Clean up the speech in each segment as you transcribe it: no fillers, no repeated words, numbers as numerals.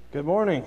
Good morning.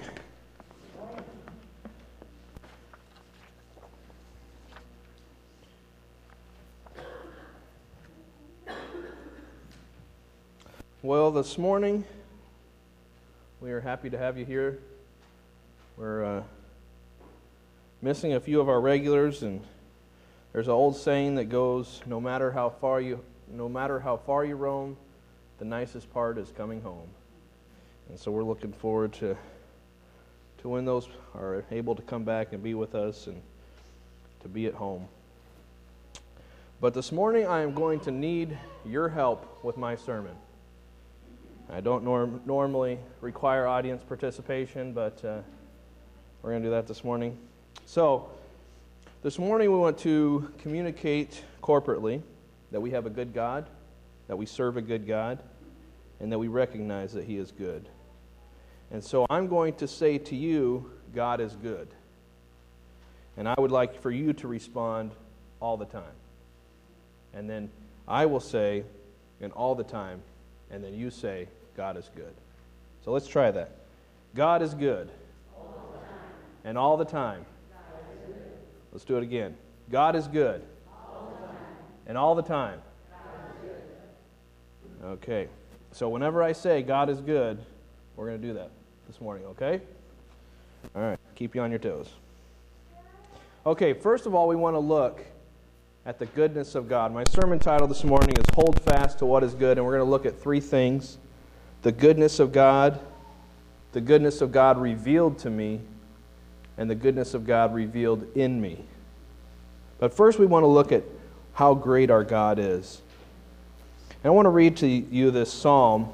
Well, this morning, we are happy to have you here. We're missing a few of our regulars, and there's an old saying that goes, no matter how far you roam, the nicest part is coming home. And so we're looking forward to when those are able to come back and be with us and to be at home. But this morning I am going to need your help with my sermon. I don't normally require audience participation, but we're going to do that this morning. So, this morning we want to communicate corporately that we have a good God, that we serve a good God, and that we recognize that He is good. And so I'm going to say to you, God is good. And I would like for you to respond all the time. And then I will say, and all the time, and then you say, God is good. So let's try that. God is good. All the time. And all the time. God is good. Let's do it again. God is good. All the time. And all the time. God is good. Okay. So whenever I say God is good, we're going to do that this morning, okay? All right. Keep you on your toes. Okay, first of all, we want to look at the goodness of God. My sermon title this morning is Hold Fast to What is Good, and we're going to look at three things. The goodness of God revealed to me, and the goodness of God revealed in me. But first we want to look at how great our God is. And I want to read to you this psalm.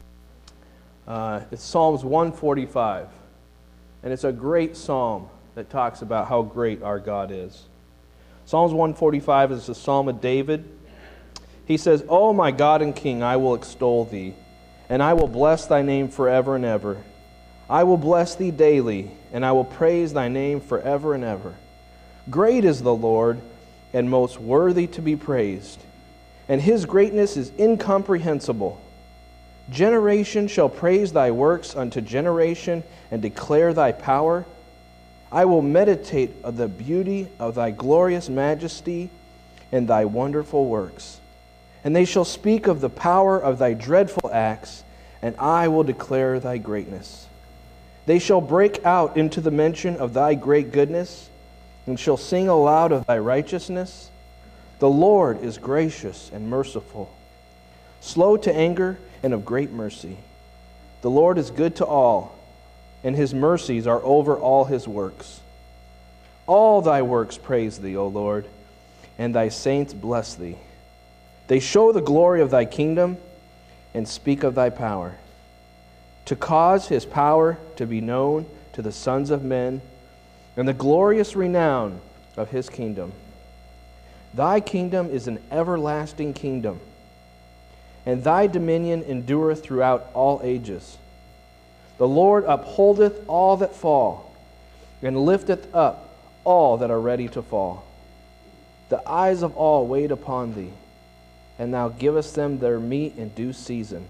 It's Psalms 145. And it's a great psalm that talks about how great our God is. Psalms 145 is a psalm of David. He says, "O my God and King, I will extol thee, and I will bless thy name forever and ever. I will bless thee daily, and I will praise thy name forever and ever. Great is the Lord, and most worthy to be praised, and his greatness is incomprehensible. Generation shall praise thy works unto generation, and declare thy power. I will meditate of the beauty of thy glorious majesty and thy wonderful works. And they shall speak of the power of thy dreadful acts, and I will declare thy greatness. They shall break out into the mention of thy great goodness, and shall sing aloud of thy righteousness. The Lord is gracious and merciful, slow to anger and of great mercy. The Lord is good to all, and his mercies are over all his works. All thy works praise thee, O Lord, and thy saints bless thee. They show the glory of thy kingdom and speak of thy power, to cause his power to be known to the sons of men, and the glorious renown of his kingdom. Thy kingdom is an everlasting kingdom, and thy dominion endureth throughout all ages. The Lord upholdeth all that fall, and lifteth up all that are ready to fall. The eyes of all wait upon thee, and thou givest them their meat in due season.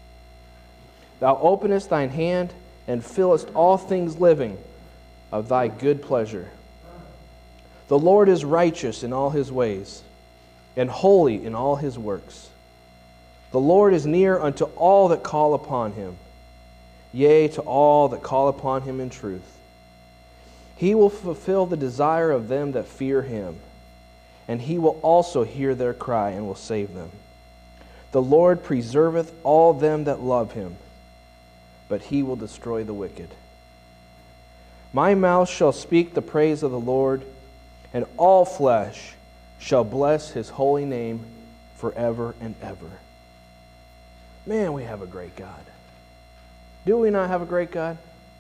Thou openest thine hand, and fillest all things living of thy good pleasure. The Lord is righteous in all his ways, and holy in all his works. The Lord is near unto all that call upon him, yea, to all that call upon him in truth. He will fulfill the desire of them that fear him, and he will also hear their cry and will save them. The Lord preserveth all them that love him, but he will destroy the wicked. My mouth shall speak the praise of the Lord, and all flesh shall bless his holy name forever and ever." Man, we have a great God. Do we not have a great God?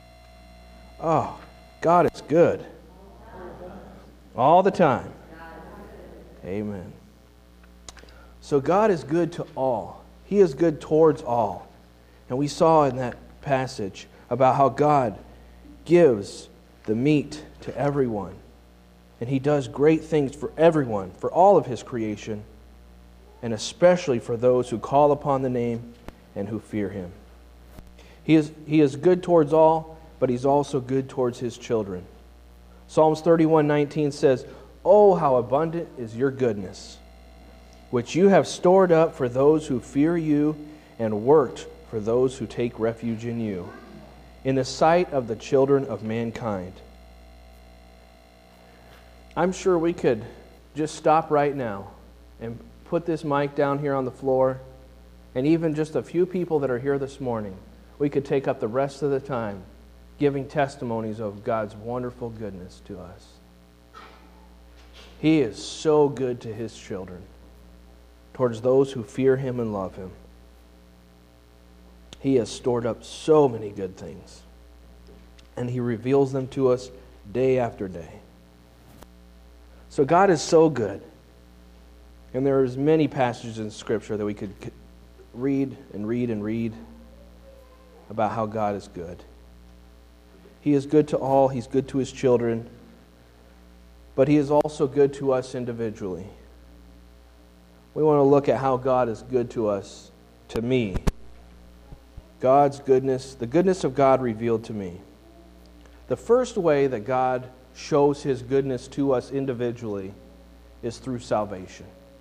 Oh, God is good. All the time. Amen. So God is good to all. He is good towards all. And we saw in that passage about how God gives the meat to everyone. And he does great things for everyone, for all of his creation, and especially for those who call upon the name and who fear him. He is good towards all, but he's also good towards his children. Psalms 31:19 says, "Oh, how abundant is your goodness, which you have stored up for those who fear you and worked for those who take refuge in you, in the sight of the children of mankind." I'm sure we could just stop right now and put this mic down here on the floor, and even just a few people that are here this morning, we could take up the rest of the time giving testimonies of God's wonderful goodness to us. He is so good to his children, towards those who fear him and love him. He has stored up so many good things, and he reveals them to us day after day. So God is so good, and there is many passages in Scripture that we could read and read and read about how God is good. He is good to all. He's good to his children, but he is also good to us individually. We want to look at how God is good to us, to me. God's goodness, the goodness of God revealed to me. The first way that God shows his goodness to us individually is through salvation.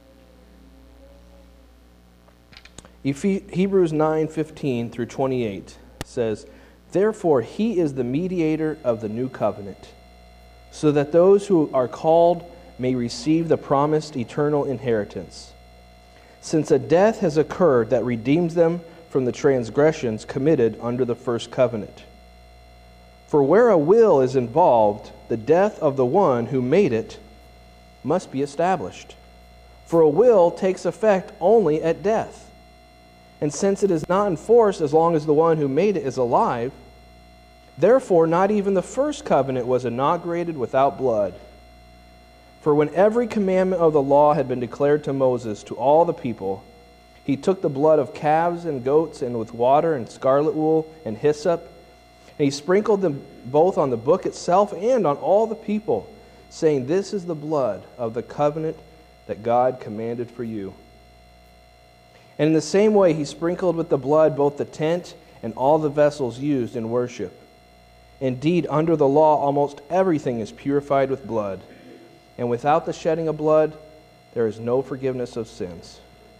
Hebrews 9:15 through 28 says, "Therefore he is the mediator of the new covenant, so that those who are called may receive the promised eternal inheritance, since a death has occurred that redeems them from the transgressions committed under the first covenant. For where a will is involved, the death of the one who made it must be established. For a will takes effect only at death. And since it is not in force as long as the one who made it is alive, therefore not even the first covenant was inaugurated without blood. For when every commandment of the law had been declared to Moses to all the people, he took the blood of calves and goats and with water and scarlet wool and hyssop, and he sprinkled them both on the book itself and on all the people, saying, 'This is the blood of the covenant that God commanded for you.' And in the same way he sprinkled with the blood both the tent and all the vessels used in worship. Indeed, under the law almost everything is purified with blood, and without the shedding of blood there is no forgiveness of sins.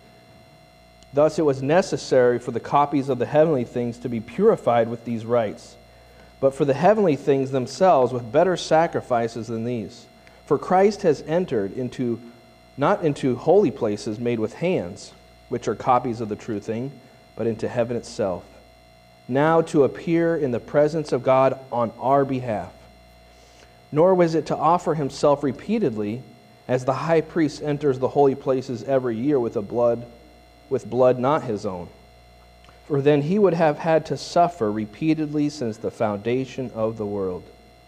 Thus it was necessary for the copies of the heavenly things to be purified with these rites, but for the heavenly things themselves with better sacrifices than these. For Christ has entered not into holy places made with hands, which are copies of the true thing, but into heaven itself, now to appear in the presence of God on our behalf. Nor was it to offer himself repeatedly, as the high priest enters the holy places every year with blood not his own. For then he would have had to suffer repeatedly since the foundation of the world.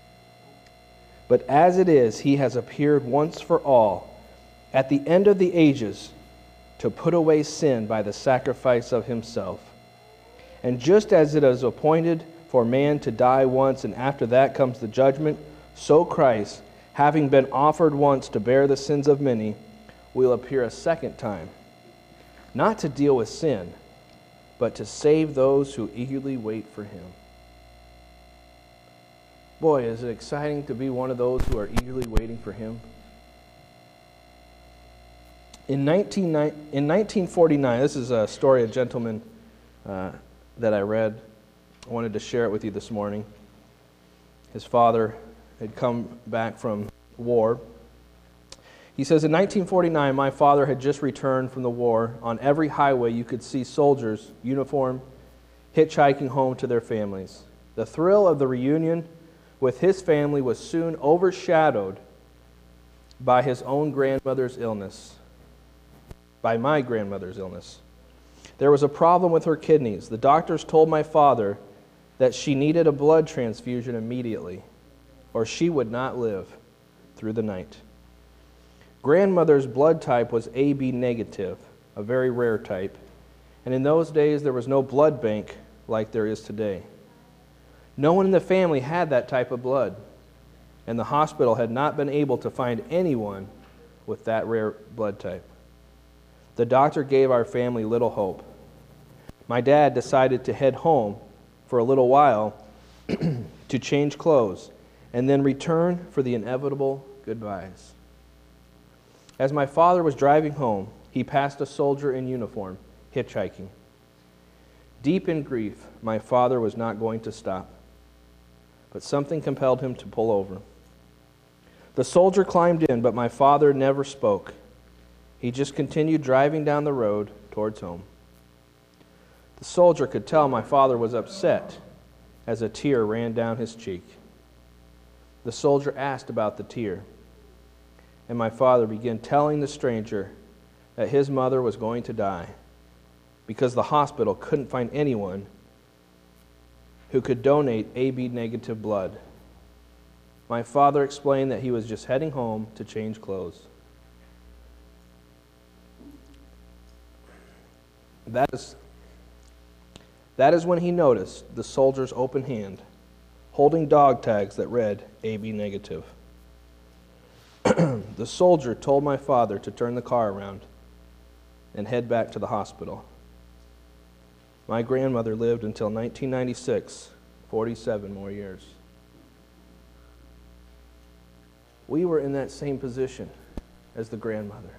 But as it is, he has appeared once for all, at the end of the ages, to put away sin by the sacrifice of himself. And just as it is appointed for man to die once, and after that comes the judgment, so Christ, having been offered once to bear the sins of many, will appear a second time, not to deal with sin, but to save those who eagerly wait for him." Boy, is it exciting to be one of those who are eagerly waiting for him. In 1949, this is a story of a gentleman that I read. I wanted to share it with you this morning. His father had come back from war. He says, "In 1949, my father had just returned from the war. On every highway you could see soldiers, uniformed, hitchhiking home to their families. The thrill of the reunion with his family was soon overshadowed by his own grandmother's illness, by my grandmother's illness. There was a problem with her kidneys. The doctors told my father that she needed a blood transfusion immediately, or she would not live through the night. Grandmother's blood type was AB negative, a very rare type, and in those days there was no blood bank like there is today. No one in the family had that type of blood, and the hospital had not been able to find anyone with that rare blood type. The doctor gave our family little hope. My dad decided to head home for a little while to change clothes, and then return for the inevitable goodbyes. As my father was driving home, he passed a soldier in uniform, hitchhiking. Deep in grief, my father was not going to stop, but something compelled him to pull over. The soldier climbed in, but my father never spoke. He just continued driving down the road towards home. The soldier could tell my father was upset as a tear ran down his cheek. The soldier asked about the tear, and my father began telling the stranger that his mother was going to die because the hospital couldn't find anyone who could donate AB negative blood. My father explained that he was just heading home to change clothes. That is when he noticed the soldier's open hand, holding dog tags that read AB negative. The soldier told my father to turn the car around and head back to the hospital. My grandmother lived until 1996, 47 more years. We were in that same position as the grandmother.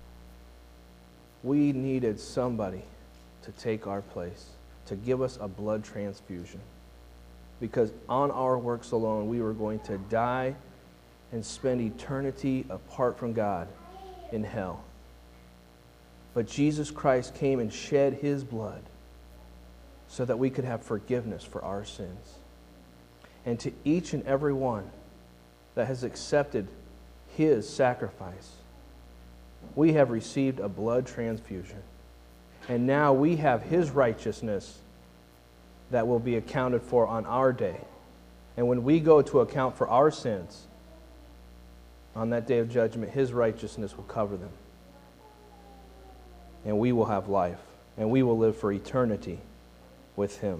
We needed somebody to take our place, to give us a blood transfusion. Because on our works alone, we were going to die and spend eternity apart from God in hell. But Jesus Christ came and shed his blood so that we could have forgiveness for our sins. And to each and every one that has accepted his sacrifice, we have received a blood transfusion. And now we have his righteousness that will be accounted for on our day. And when we go to account for our sins, on that day of judgment, his righteousness will cover them. And we will have life. And we will live for eternity with him.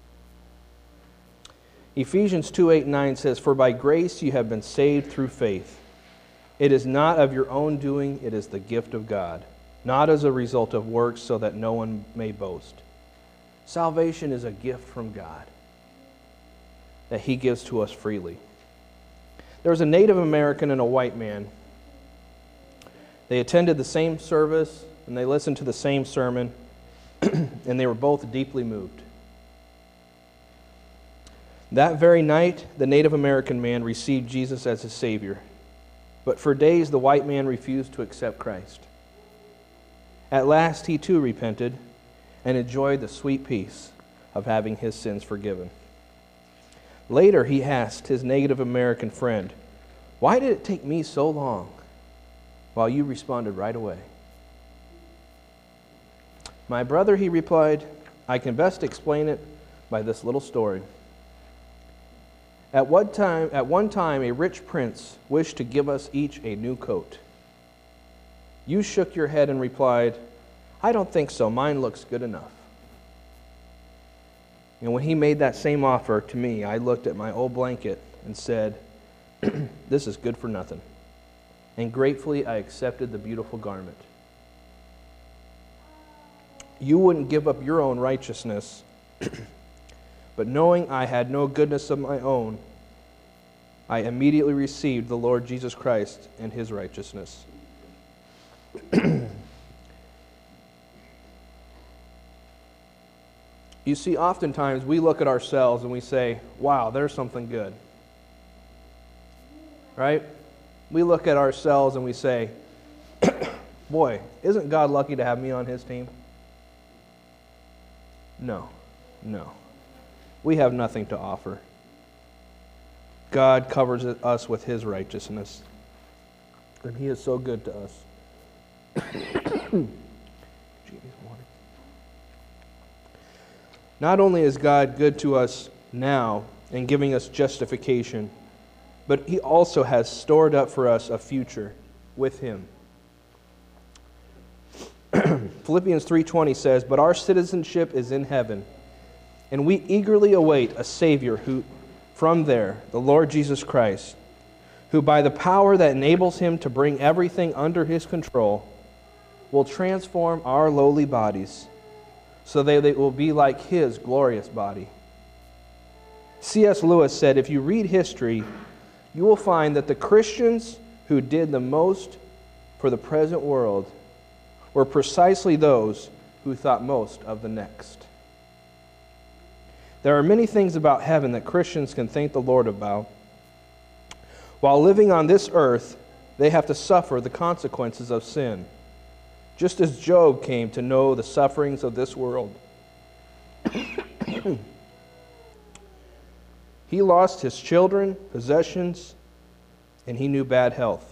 Ephesians 2:8-9 says, "For by grace you have been saved through faith. It is not of your own doing, it is the gift of God, not as a result of works, so that no one may boast." Salvation is a gift from God that he gives to us freely. There was a Native American and a white man. They attended the same service and they listened to the same sermon, and they were both deeply moved. That very night, the Native American man received Jesus as his Savior, but for days the white man refused to accept Christ. At last, he too repented and enjoyed the sweet peace of having his sins forgiven. Later, he asked his Native American friend, "Why did it take me so long?" While you responded right away. "My brother," he replied, "I can best explain it by this little story. At one time, a rich prince wished to give us each a new coat. You shook your head and replied, 'I don't think so. Mine looks good enough.' And when he made that same offer to me, I looked at my old blanket and said, 'This is good for nothing.' And gratefully, I accepted the beautiful garment. You wouldn't give up your own righteousness, but knowing I had no goodness of my own, I immediately received the Lord Jesus Christ and his righteousness." You see, oftentimes we look at ourselves and we say, "Wow, there's something good." Right? We look at ourselves and we say, "Boy, isn't God lucky to have me on his team?" No. We have nothing to offer. God covers us with his righteousness. And he is so good to us. Not only is God good to us now in giving us justification, but he also has stored up for us a future with him. Philippians 3:20 says, "But our citizenship is in heaven, and we eagerly await a Savior who, from there, the Lord Jesus Christ, who by the power that enables him to bring everything under his control, will transform our lowly bodies so that they will be like his glorious body, C.S. Lewis said, if you read history, you will find that the Christians who did the most for the present world were precisely those who thought most of the next. There are many things about heaven that Christians can thank the Lord about. While living on this earth, they have to suffer the consequences of sin, just as Job came to know the sufferings of this world. He lost his children, possessions, and he knew bad health.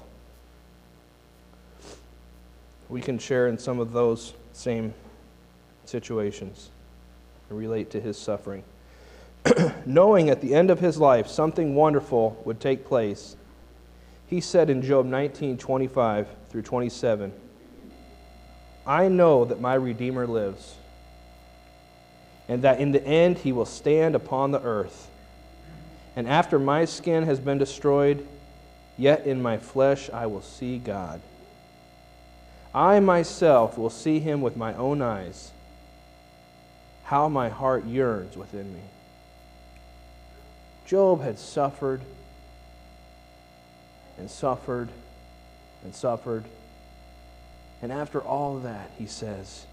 We can share in some of those same situations and relate to his suffering. Knowing at the end of his life something wonderful would take place, he said in Job 19:25 through 27, I know that my Redeemer lives, and that in the end he will stand upon the earth. And after my skin has been destroyed, yet in my flesh I will see God. I myself will see him with my own eyes. How my heart yearns within me. Job had suffered and suffered and suffered. And after all of that, he says,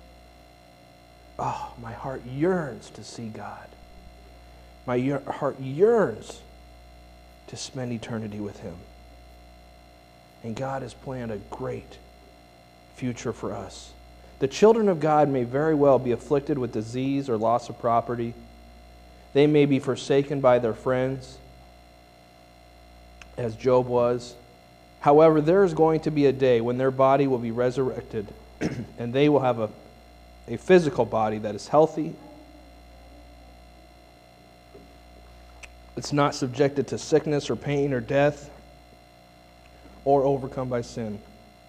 oh, my heart yearns to see God. My heart yearns to spend eternity with him. And God has planned a great future for us. The children of God may very well be afflicted with disease or loss of property. They may be forsaken by their friends, as Job was. However, there is going to be a day when their body will be resurrected, and they will have a physical body that is healthy. It's not subjected to sickness or pain or death, or overcome by sin.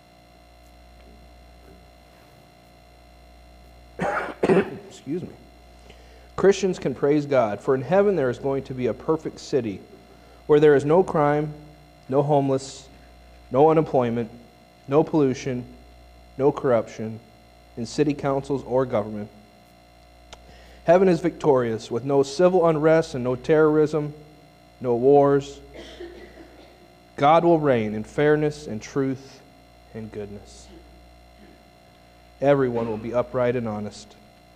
Excuse me. Christians can praise God, for in heaven there is going to be a perfect city where there is no crime, no homeless, no unemployment, no pollution, no corruption in city councils or government. Heaven is victorious with no civil unrest and no terrorism, no wars. God will reign in fairness and truth and goodness. Everyone will be upright and honest.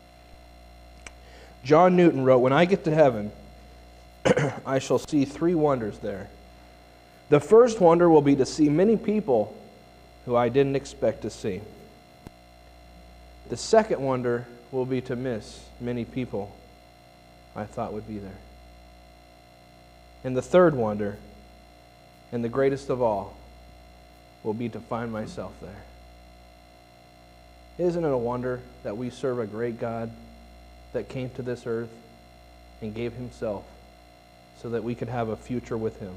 John Newton wrote, when I get to heaven, I shall see 3 wonders there. The first wonder will be to see many people who I didn't expect to see. The second wonder will be to miss many people I thought would be there. And the third wonder, and the greatest of all, will be to find myself there. Isn't it a wonder that we serve a great God that came to this earth and gave himself so that we could have a future with him?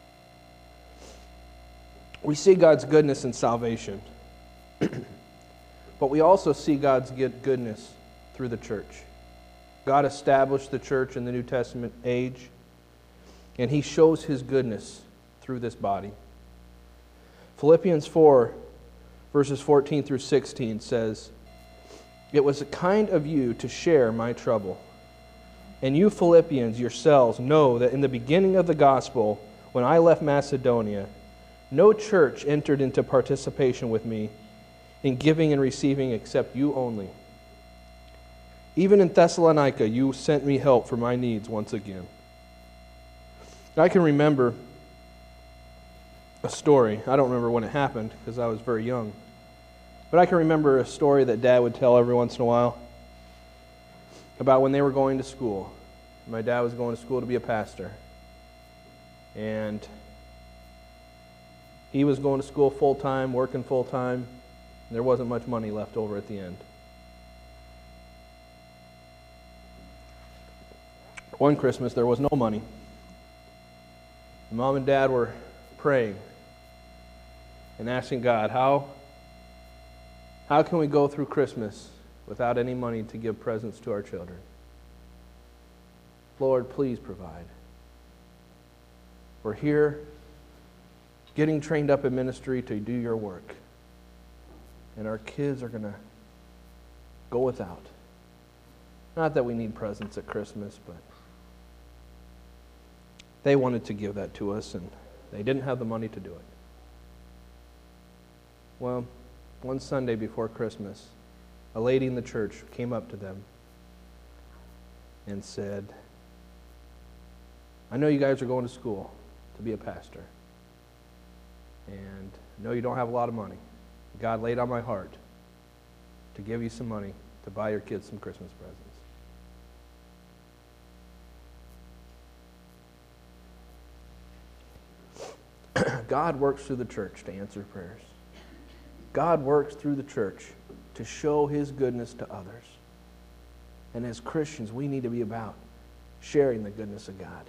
We see God's goodness in salvation, but we also see God's goodness through the church. God established the church in the New Testament age, and he shows his goodness through this body. Philippians 4, verses 14 through 16 says, it was kind of you to share my trouble. And you Philippians yourselves know that in the beginning of the gospel, when I left Macedonia, no church entered into participation with me in giving and receiving except you only. Even in Thessalonica, you sent me help for my needs once again. I can remember a story. I don't remember when it happened because I was very young. But I can remember a story that Dad would tell every once in a while about when they were going to school. My dad was going to school to be a pastor. And he was going to school full-time, working full-time. There wasn't much money left over at the end. One Christmas, there was no money. Mom and Dad were praying and asking God, how can we go through Christmas without any money to give presents to our children? Lord, please provide. We're here getting trained up in ministry to do your work. And our kids are going to go without. Not that we need presents at Christmas, but They wanted to give that to us, and they didn't have the money to do it. Well, one Sunday before Christmas, a lady in the church came up to them and said, I know you guys are going to school to be a pastor, and I know you don't have a lot of money. God laid on my heart to give you some money to buy your kids some Christmas presents. God works through the church to answer prayers. God works through the church to show His goodness to others. And as Christians, we need to be about sharing the goodness of God.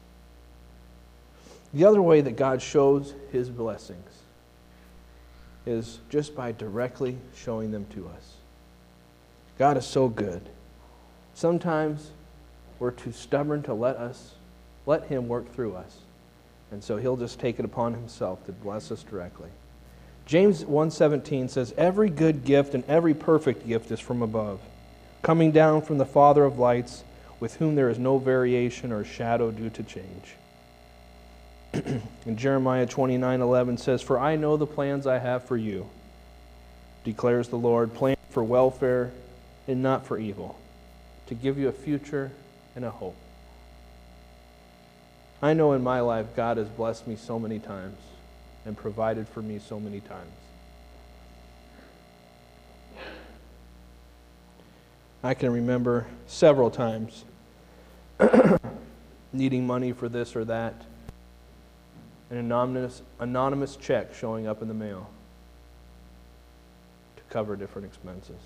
The other way that God shows His blessings is just by directly showing them to us. God is so good. Sometimes we're too stubborn to let Him work through us. And so He'll just take it upon Himself to bless us directly. James 1:17 says, every good gift and every perfect gift is from above, coming down from the Father of lights, with whom there is no variation or shadow due to change. And Jeremiah 29:11 says, for I know the plans I have for you, declares the Lord, plans for welfare and not for evil, to give you a future and a hope. I know in my life God has blessed me so many times and provided for me so many times. I can remember several times needing money for this or that, an anonymous check showing up in the mail to cover different expenses.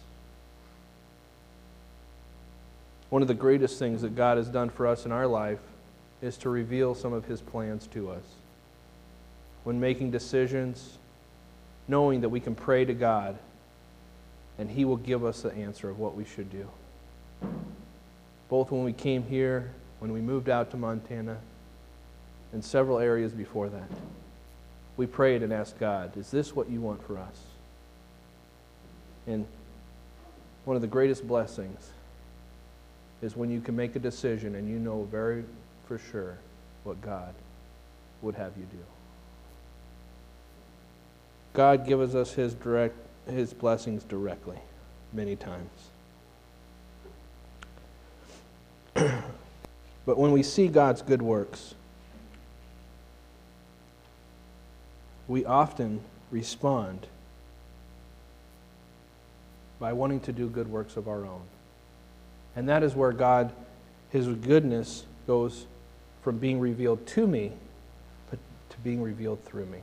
One of the greatest things that God has done for us in our life is to reveal some of His plans to us. When making decisions, knowing that we can pray to God and He will give us the answer of what we should do. Both when we came here, when we moved out to Montana, and several areas before that, we prayed and asked God, is this what you want for us? And one of the greatest blessings is when you can make a decision and you know very for sure what God would have you do. God gives us His blessings directly, many times. But when we see God's good works, we often respond by wanting to do good works of our own. And that is where God, His goodness, goes from being revealed to me, but to being revealed through me.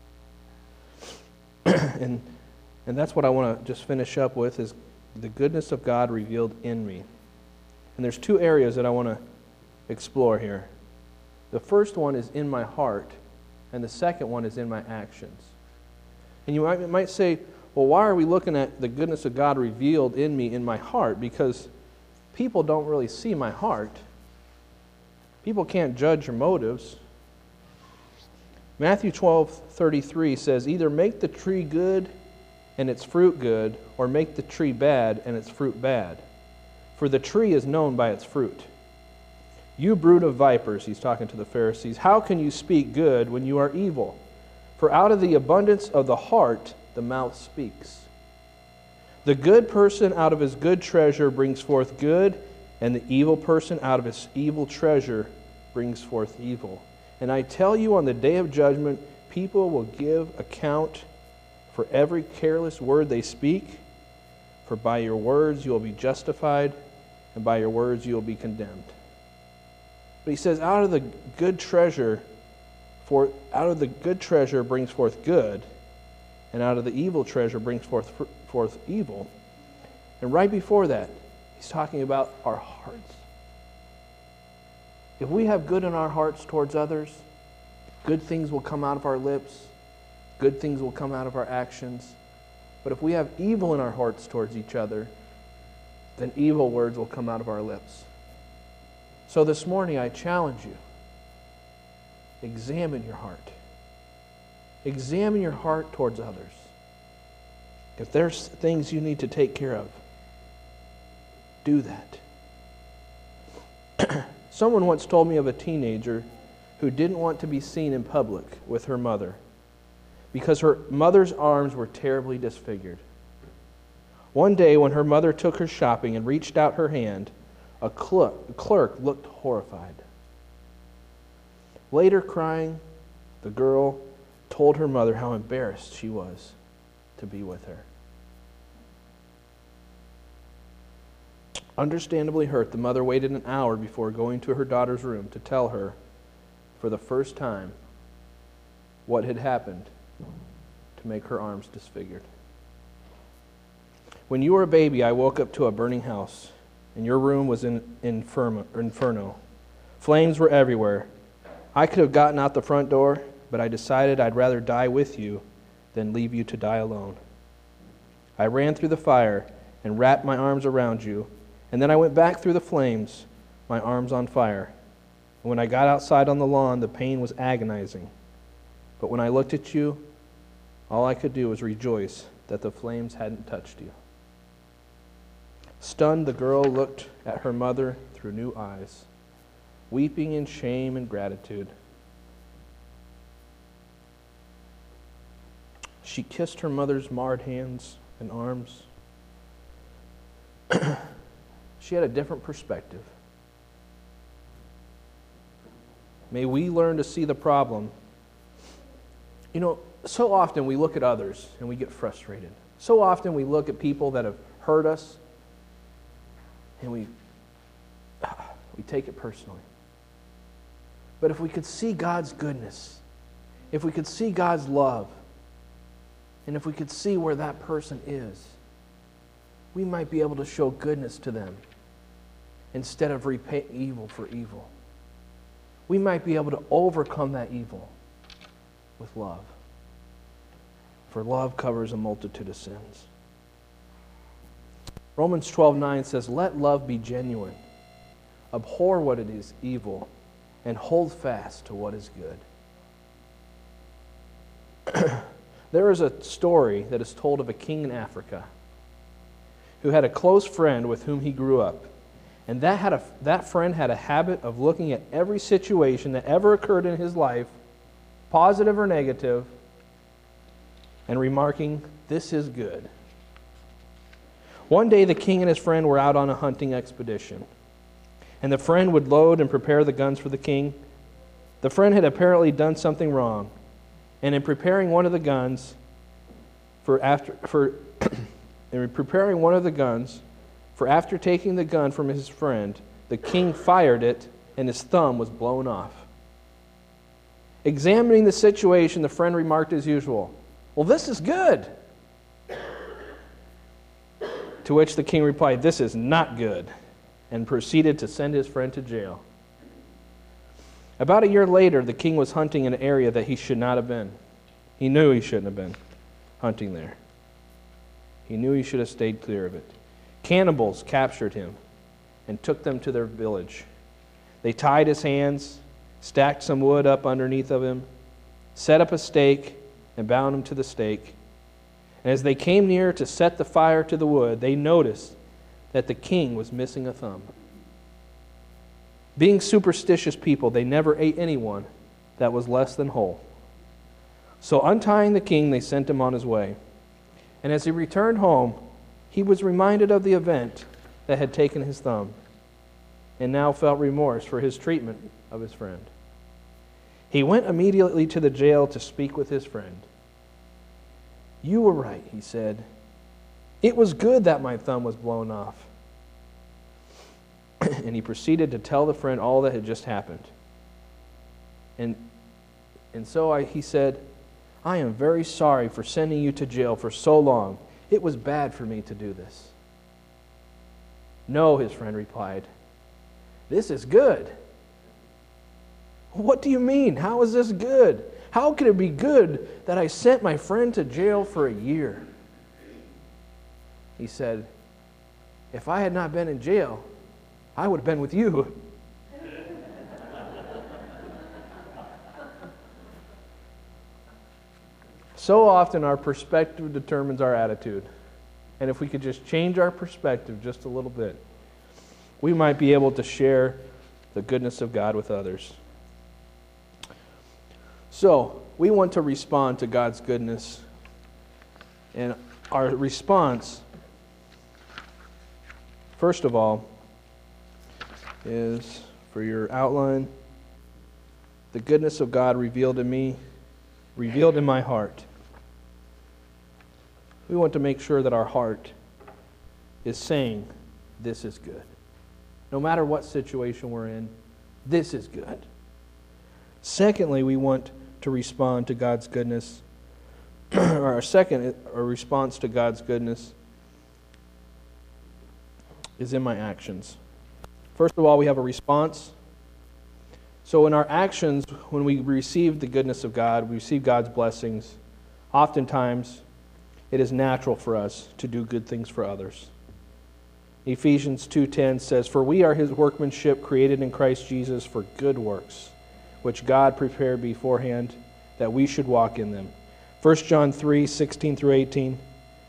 And that's what I want to just finish up with, is the goodness of God revealed in me. And there's two areas that I want to explore here. The first one is in my heart, and the second one is in my actions. And you might say, well, why are we looking at the goodness of God revealed in me in my heart? Because people don't really see my heart. People can't judge your motives. Matthew 12:33 says, either make the tree good and its fruit good, or make the tree bad and its fruit bad. For the tree is known by its fruit. You brood of vipers, he's talking to the Pharisees, how can you speak good when you are evil? For out of the abundance of the heart, the mouth speaks. The good person out of his good treasure brings forth good, and the evil person out of his evil treasure brings forth evil. And I tell you, on the day of judgment, people will give account for every careless word they speak. For by your words you will be justified, and by your words you will be condemned. But he says, out of the good treasure brings forth good, and out of the evil treasure brings forth evil. And right before that, he's talking about our hearts. If we have good in our hearts towards others, good things will come out of our lips, good things will come out of our actions. But if we have evil in our hearts towards each other, then evil words will come out of our lips. So this morning I challenge you, examine your heart. Examine your heart towards others. If there's things you need to take care of, do that. Someone once told me of a teenager who didn't want to be seen in public with her mother because her mother's arms were terribly disfigured. One day when her mother took her shopping and reached out her hand, a clerk looked horrified. Later, crying, the girl told her mother how embarrassed she was to be with her. Understandably hurt, the mother waited an hour before going to her daughter's room to tell her, for the first time, what had happened to make her arms disfigured. When you were a baby, I woke up to a burning house, and your room was in inferno. Flames were everywhere. I could have gotten out the front door, but I decided I'd rather die with you than leave you to die alone. I ran through the fire and wrapped my arms around you, and then I went back through the flames, my arms on fire. And when I got outside on the lawn, the pain was agonizing. But when I looked at you, all I could do was rejoice that the flames hadn't touched you. Stunned, the girl looked at her mother through new eyes, weeping in shame and gratitude. She kissed her mother's marred hands and arms. She had a different perspective. May we learn to see the problem. You know, so often we look at others and we get frustrated. So often we look at people that have hurt us and we take it personally. But if we could see God's goodness, if we could see God's love, and if we could see where that person is, we might be able to show goodness to them instead of repay evil for evil. We might be able to overcome that evil with love. For love covers a multitude of sins. Romans 12:9 says, "Let love be genuine. Abhor what it is evil, and hold fast to what is good." There is a story that is told of a king in Africa who had a close friend with whom he grew up. And that friend had a habit of looking at every situation that ever occurred in his life, positive or negative, and remarking, "This is good." One day the king and his friend were out on a hunting expedition, and the friend would load and prepare the guns for the king. The friend had apparently done something wrong, and in preparing one of the guns for after taking the gun from his friend, the king fired it and his thumb was blown off. Examining the situation, the friend remarked as usual, "Well, this is good." To which the king replied, "This is not good," and proceeded to send his friend to jail. About a year later, the king was hunting in an area that he should not have been. He knew he shouldn't have been hunting there. He knew he should have stayed clear of it. Cannibals captured him and took them to their village. They tied his hands, stacked some wood up underneath of him, set up a stake, and bound him to the stake. And as they came near to set the fire to the wood, they noticed that the king was missing a thumb. Being superstitious people, they never ate anyone that was less than whole. So untying the king, they sent him on his way. And as he returned home, he was reminded of the event that had taken his thumb, and now felt remorse for his treatment of his friend. He went immediately to the jail to speak with his friend. "You were right," he said. "It was good that my thumb was blown off." And he proceeded to tell the friend all that had just happened. And so he said, "I am very sorry for sending you to jail for so long. It was bad for me to do this." "No," his friend replied. "This is good." "What do you mean? How is this good? How could it be good that I sent my friend to jail for a year?" He said, "If I had not been in jail, I would have been with you." So often our perspective determines our attitude. And if we could just change our perspective just a little bit, we might be able to share the goodness of God with others. So, we want to respond to God's goodness. And our response, first of all, is for your outline, the goodness of God revealed in me, revealed in my heart. We want to make sure that our heart is saying, this is good. No matter what situation we're in, this is good. Secondly, we want to respond to God's goodness. Our response to God's goodness is in my actions. First of all, we have a response. So in our actions, when we receive the goodness of God, we receive God's blessings, oftentimes it is natural for us to do good things for others. Ephesians 2:10 says, "For we are His workmanship, created in Christ Jesus for good works, which God prepared beforehand that we should walk in them." 1 John 3:16 through 18.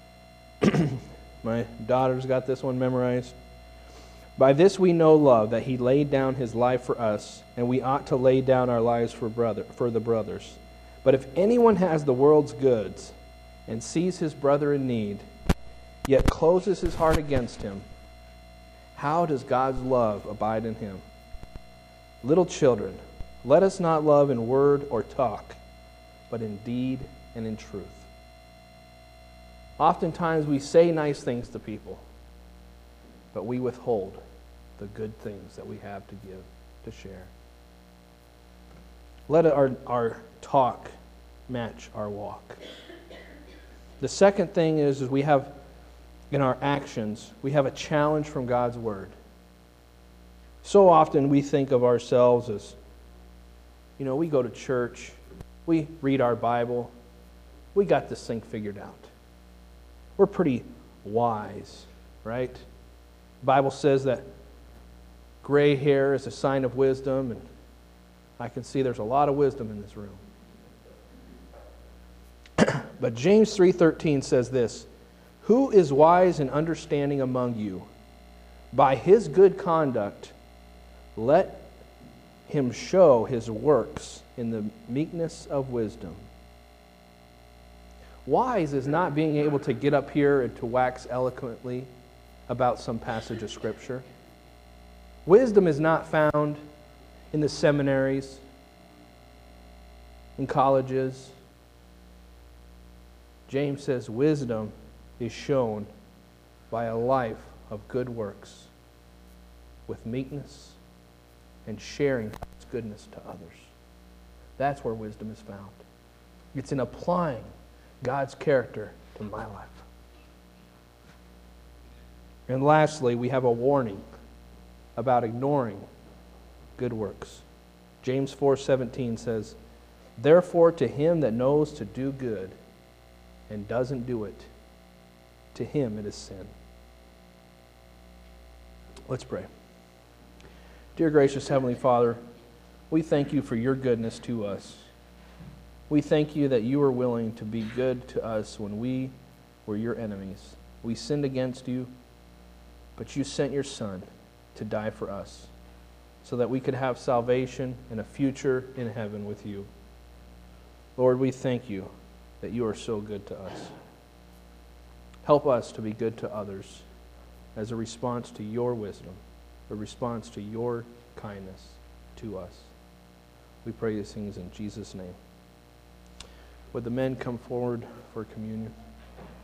My daughter's got this one memorized. "By this we know love, that He laid down His life for us, and we ought to lay down our lives for the brothers. But if anyone has the world's goods and sees his brother in need, yet closes his heart against him, how does God's love abide in him? Little children, let us not love in word or talk, but in deed and in truth." Oftentimes we say nice things to people, but we withhold the good things that we have to give, to share. Let our talk match our walk. The second thing is we have, in our actions, we have a challenge from God's Word. So often we think of ourselves as, we go to church, we read our Bible, we got this thing figured out. We're pretty wise, right? The Bible says that gray hair is a sign of wisdom, and I can see there's a lot of wisdom in this room. But James 3:13 says this, "Who is wise and understanding among you? By his good conduct, let him show his works in the meekness of wisdom." Wise is not being able to get up here and to wax eloquently about some passage of Scripture. Wisdom is not found in the seminaries, in colleges. James says wisdom is shown by a life of good works, with meekness and sharing God's goodness to others. That's where wisdom is found. It's in applying God's character to my life. And lastly, we have a warning about ignoring good works. James 4:17 says, "Therefore to him that knows to do good and doesn't do it, to him it is sin." Let's pray. Dear gracious Heavenly Father, we thank you for your goodness to us. We thank you that you were willing to be good to us when we were your enemies. We sinned against you, but you sent your Son to die for us so that we could have salvation and a future in heaven with you. Lord, we thank you that you are so good to us. Help us to be good to others as a response to your wisdom, a response to your kindness to us. We pray these things in Jesus' name. Would the men come forward for communion?